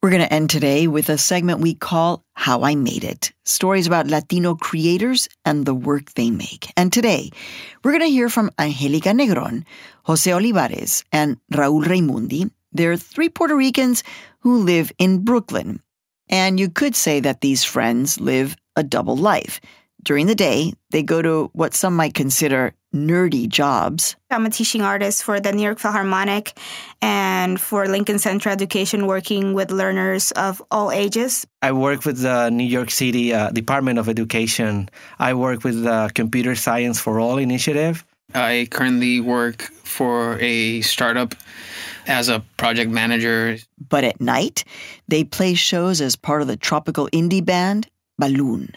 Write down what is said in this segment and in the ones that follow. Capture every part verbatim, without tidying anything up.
We're going to end today with a segment we call How I Made It. Stories about Latino creators and the work they make. And today, we're going to hear from Angelica Negron, Jose Olivares, and Raul Raimundi. They're three Puerto Ricans who live in Brooklyn. And you could say that these friends live a double life. During the day, they go to what some might consider nerdy jobs. I'm a teaching artist for the New York Philharmonic and for Lincoln Central Education, working with learners of all ages. I work with the New York City uh, Department of Education. I work with the Computer Science for All initiative. I currently work for a startup as a project manager. But at night, they play shows as part of the tropical indie band, Balloon.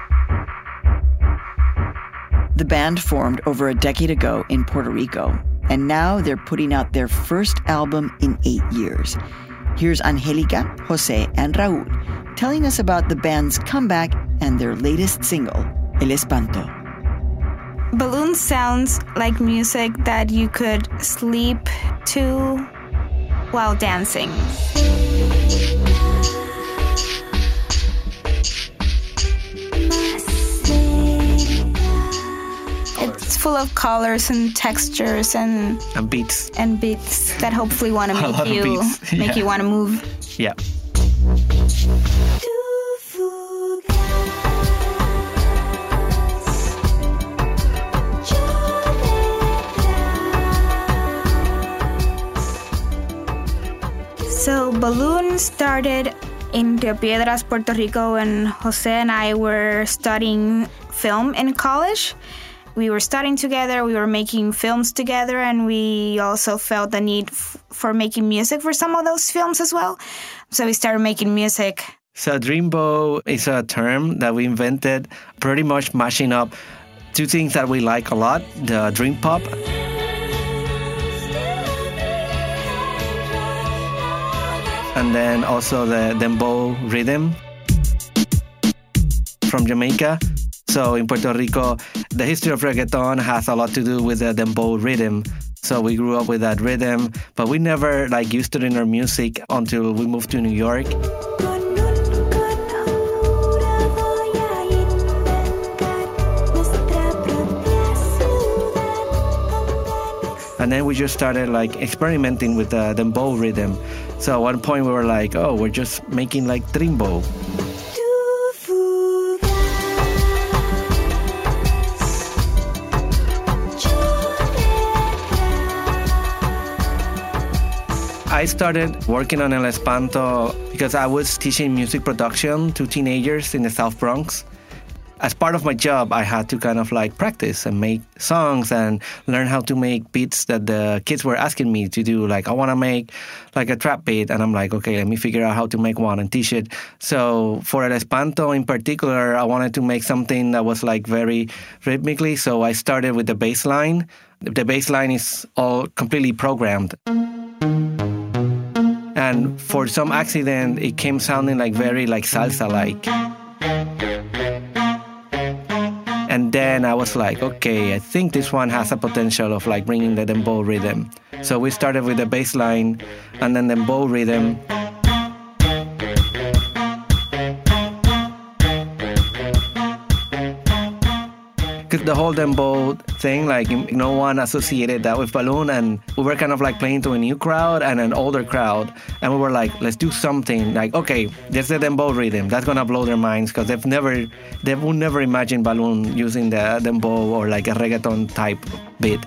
The band formed over a decade ago in Puerto Rico, and now they're putting out their first album in eight years. Here's Angelica, Jose, and Raul telling us about the band's comeback and their latest single, El Espanto. Balloon sounds like music that you could sleep to while dancing. It's full of colors and textures and and beats and beats that hopefully want to make you make yeah. you want to move. Yeah. So Balloon started in Rio Piedras, Puerto Rico, and Jose and I were studying film in college. We were studying together, we were making films together, and we also felt the need f- for making music for some of those films as well. So we started making music. So Dreambow is a term that we invented, pretty much mashing up two things that we like a lot, the dream pop and then also the dembow rhythm from Jamaica. So in Puerto Rico, the history of reggaeton has a lot to do with the dembow rhythm. So we grew up with that rhythm, but we never like used it in our music until we moved to New York. And then we just started like experimenting with the dembow rhythm. So at one point we were like, oh, we're just making like Dreambow. I started working on El Espanto because I was teaching music production to teenagers in the South Bronx. As part of my job, I had to kind of like practice and make songs and learn how to make beats that the kids were asking me to do. Like, I want to make like a trap beat. And I'm like, okay, let me figure out how to make one and teach it. So for El Espanto in particular, I wanted to make something that was like very rhythmically. So I started with the bass line. The bass line is all completely programmed. And for some accident, it came sounding like very like salsa-like. And then I was like, okay, I think this one has a potential of like bringing the dembow rhythm. So we started with the bass line and then dembow rhythm. Because the whole dembow thing, like no one associated that with Balloon, and we were kind of like playing to a new crowd and an older crowd, and we were like, let's do something like, okay, there's the dembow rhythm, that's gonna blow their minds because they've never, they would never imagine Balloon using the dembow or like a reggaeton type beat.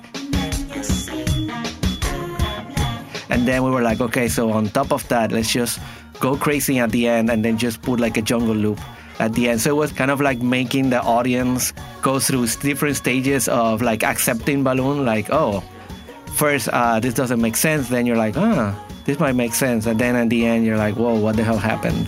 And then we were like, okay, so on top of that, let's just go crazy at the end and then just put like a jungle loop at the end. So it was kind of like making the audience go through different stages of like accepting Balloon, like, oh, first uh, this doesn't make sense, then you're like, ah, this might make sense, and then at the end you're like, whoa, what the hell happened?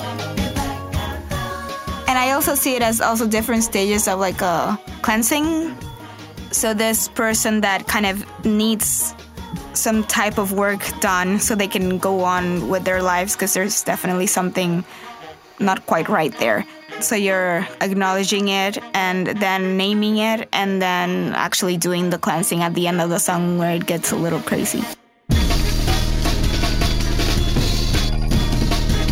And I also see it as also different stages of like a cleansing. So this person that kind of needs some type of work done so they can go on with their lives because there's definitely something not quite right there. So you're acknowledging it and then naming it and then actually doing the cleansing at the end of the song where it gets a little crazy.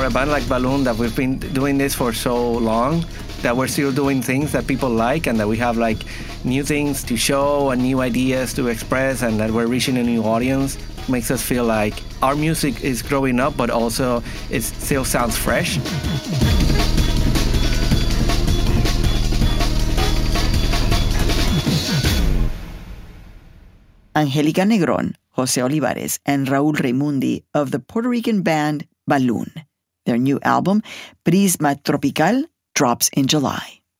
for a band like Balloon that we've been doing this for so long, that we're still doing things that people like and that we have like new things to show and new ideas to express and that we're reaching a new audience makes us feel like our music is growing up, but also it still sounds fresh. Angelica Negron, Jose Olivares, and Raul Raimundi of the Puerto Rican band Balloon. Their new album, Prisma Tropical, drops in July.